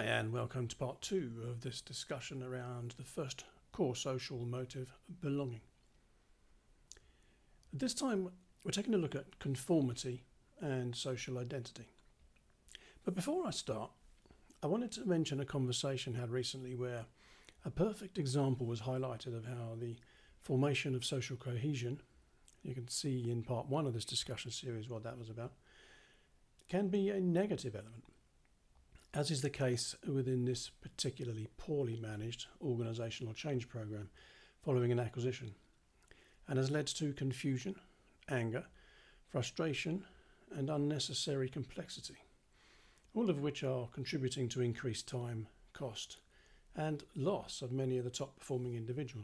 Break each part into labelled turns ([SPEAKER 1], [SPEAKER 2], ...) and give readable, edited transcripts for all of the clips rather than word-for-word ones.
[SPEAKER 1] and welcome to part 2 of this discussion around the first core social motive, belonging. This time we're taking a look at conformity and social identity. But before I start, I wanted to mention a conversation had recently where a perfect example was highlighted of how the formation of social cohesion, you can see in part 1 of this discussion series what that was about, can be a negative element, as is the case within this particularly poorly managed organisational change programme following an acquisition, and has led to confusion, anger, frustration and unnecessary complexity, all of which are contributing to increased time, cost and loss of many of the top performing individuals.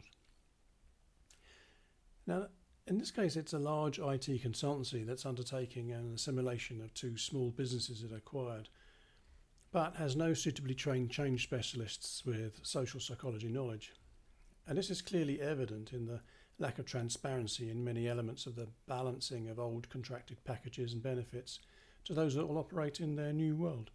[SPEAKER 1] Now, in this case, it's a large IT consultancy that's undertaking an assimilation of 2 small businesses it acquired, but has no suitably trained change specialists with social psychology knowledge. And this is clearly evident in the lack of transparency in many elements of the balancing of old contracted packages and benefits to those that will operate in their new world.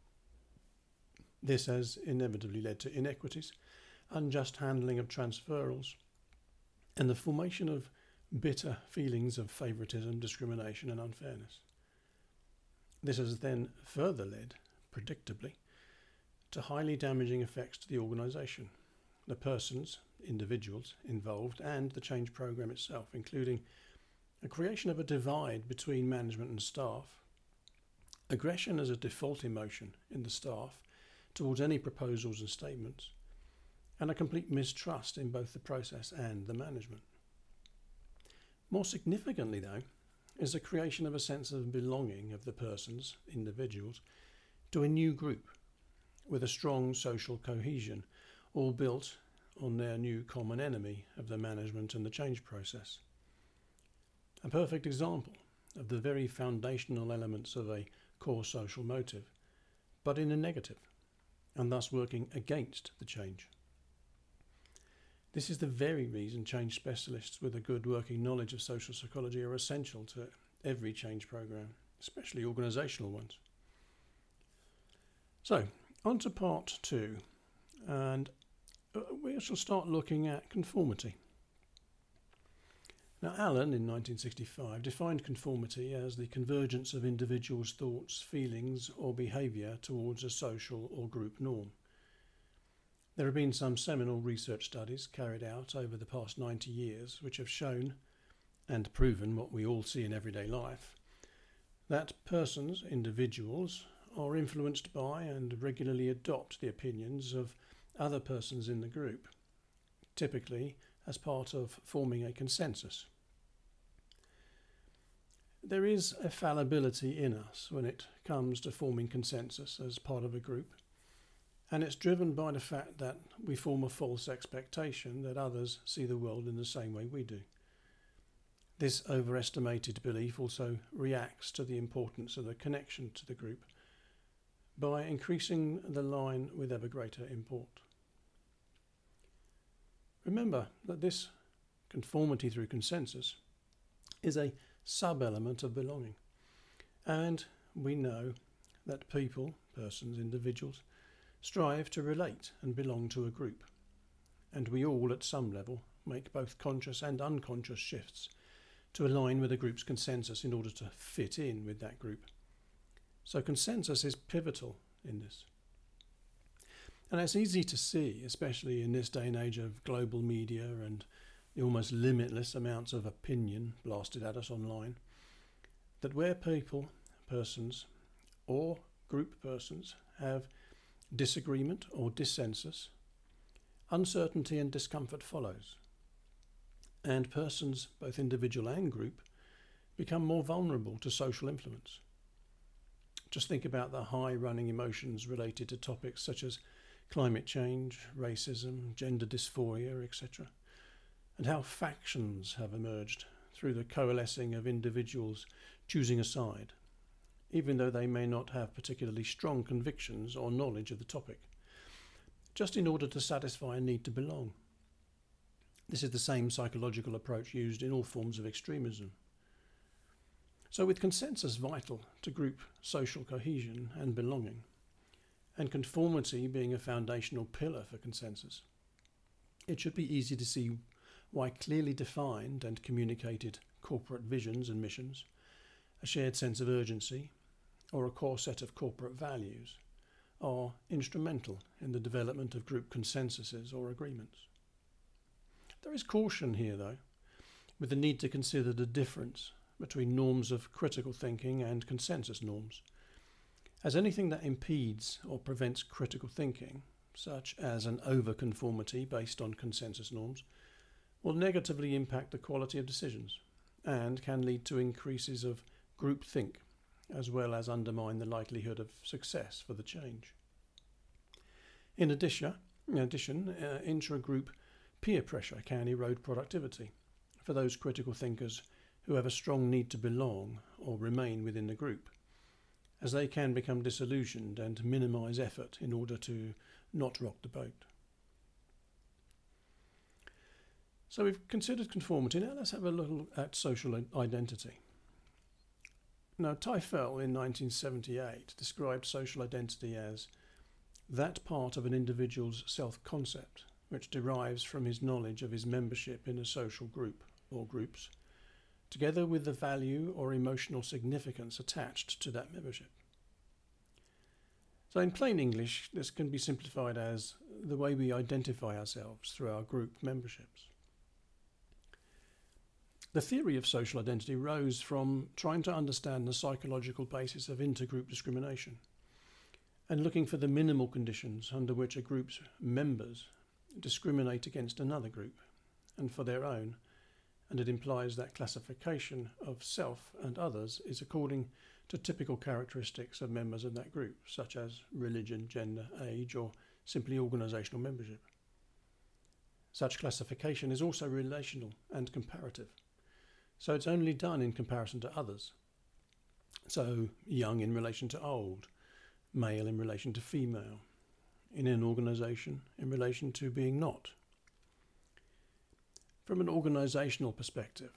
[SPEAKER 1] This has inevitably led to inequities, unjust handling of transferals, and the formation of bitter feelings of favouritism, discrimination and unfairness. This has then further led, predictably, to highly damaging effects to the organisation, the persons, individuals involved and the change programme itself, including a creation of a divide between management and staff, aggression as a default emotion in the staff towards any proposals and statements, and a complete mistrust in both the process and the management. More significantly, though, is the creation of a sense of belonging of the persons, individuals, to a new group with a strong social cohesion, all built on their new common enemy of the management and the change process. A perfect example of the very foundational elements of a core social motive, but in a negative, and thus working against the change. This is the very reason change specialists with a good working knowledge of social psychology are essential to every change programme, especially organisational ones. So, on to part 2, and we shall start looking at conformity. Now, Allen in 1965 defined conformity as the convergence of individuals' thoughts, feelings or behaviour towards a social or group norm. There have been some seminal research studies carried out over the past 90 years which have shown and proven what we all see in everyday life, that persons, individuals, are influenced by and regularly adopt the opinions of other persons in the group, typically as part of forming a consensus. There is a fallibility in us when it comes to forming consensus as part of a group, and it's driven by the fact that we form a false expectation that others see the world in the same way we do. This overestimated belief also reacts to the importance of the connection to the group by increasing the line with ever greater import. Remember that this conformity through consensus is a sub-element of belonging, and we know that people, persons, individuals, strive to relate and belong to a group, and we all at some level make both conscious and unconscious shifts to align with a group's consensus in order to fit in with that group. So consensus is pivotal in this. And it's easy to see, especially in this day and age of global media and the almost limitless amounts of opinion blasted at us online, that where people, persons or group persons have disagreement or dissensus, uncertainty and discomfort follows, and persons, both individual and group, become more vulnerable to social influence. Just think about the high-running emotions related to topics such as climate change, racism, gender dysphoria, etc., and how factions have emerged through the coalescing of individuals choosing a side, even though they may not have particularly strong convictions or knowledge of the topic, just in order to satisfy a need to belong. This is the same psychological approach used in all forms of extremism. So with consensus vital to group social cohesion and belonging, and conformity being a foundational pillar for consensus, it should be easy to see why clearly defined and communicated corporate visions and missions, a shared sense of urgency, or a core set of corporate values are instrumental in the development of group consensuses or agreements. There is caution here, though, with the need to consider the difference between norms of critical thinking and consensus norms, as anything that impedes or prevents critical thinking, such as an overconformity based on consensus norms, will negatively impact the quality of decisions and can lead to increases of groupthink, as well as undermine the likelihood of success for the change. In addition, intra-group peer pressure can erode productivity for those critical thinkers who have a strong need to belong or remain within the group, as they can become disillusioned and minimise effort in order to not rock the boat. So we've considered conformity. Now let's have a look at social identity. Now, Teufel in 1978 described social identity as that part of an individual's self-concept which derives from his knowledge of his membership in a social group or groups, together with the value or emotional significance attached to that membership. So in plain English, this can be simplified as the way we identify ourselves through our group memberships. The theory of social identity rose from trying to understand the psychological basis of intergroup discrimination and looking for the minimal conditions under which a group's members discriminate against another group and for their own, and it implies that classification of self and others is according to typical characteristics of members of that group, such as religion, gender, age, or simply organisational membership. Such classification is also relational and comparative, so it's only done in comparison to others. So young in relation to old, male in relation to female, in an organisation in relation to being not. From an organisational perspective,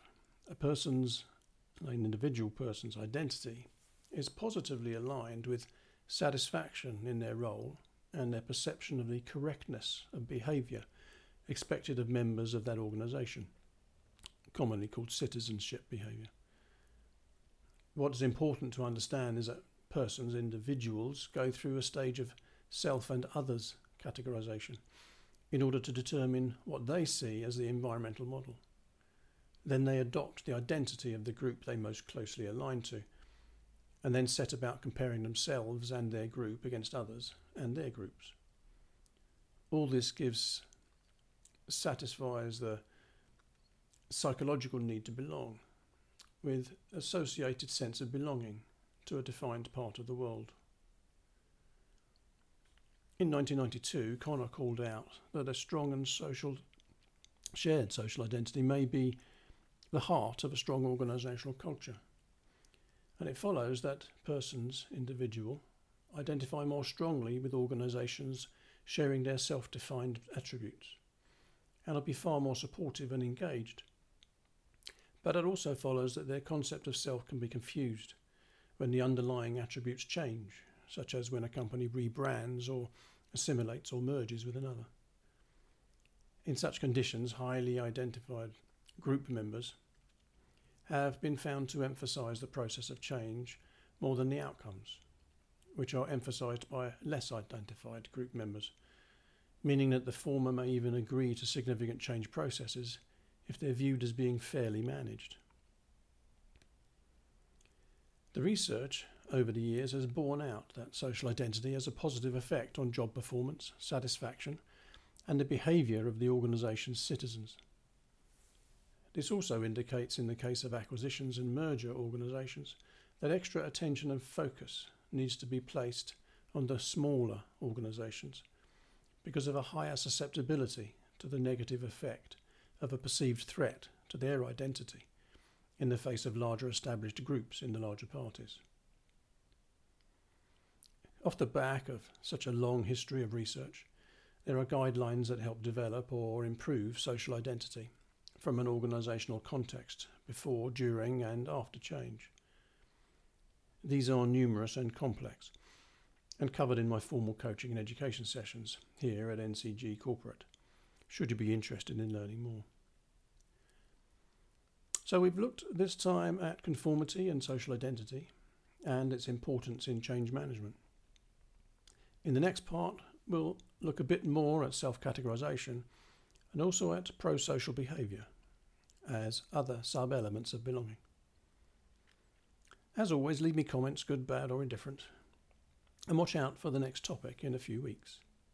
[SPEAKER 1] an individual person's identity is positively aligned with satisfaction in their role and their perception of the correctness of behaviour expected of members of that organisation, commonly called citizenship behaviour. What's important to understand is that individuals go through a stage of self and others categorisation in order to determine what they see as the environmental model. Then they adopt the identity of the group they most closely align to, and then set about comparing themselves and their group against others and their groups. All this satisfies the psychological need to belong, with associated sense of belonging to a defined part of the world. In 1992, Connor called out that a strong and shared social identity may be the heart of a strong organisational culture, and it follows that individuals, identify more strongly with organisations sharing their self-defined attributes, and will be far more supportive and engaged. But it also follows that their concept of self can be confused when the underlying attributes change, such as when a company rebrands or assimilates or merges with another. In such conditions, highly identified group members have been found to emphasise the process of change more than the outcomes, which are emphasised by less identified group members, meaning that the former may even agree to significant change processes if they're viewed as being fairly managed. The research over the years has borne out that social identity has a positive effect on job performance, satisfaction, and the behaviour of the organisation's citizens. This also indicates, in the case of acquisitions and merger organisations, that extra attention and focus needs to be placed on the smaller organisations because of a higher susceptibility to the negative effect of a perceived threat to their identity in the face of larger established groups in the larger parties. Off the back of such a long history of research, there are guidelines that help develop or improve social identity from an organisational context before, during and after change. These are numerous and complex, and covered in my formal coaching and education sessions here at NCG Corporate, should you be interested in learning more. So we've looked this time at conformity and social identity and its importance in change management. In the next part, we'll look a bit more at self-categorisation and also at pro-social behaviour as other sub-elements of belonging. As always, leave me comments, good, bad or indifferent, and watch out for the next topic in a few weeks.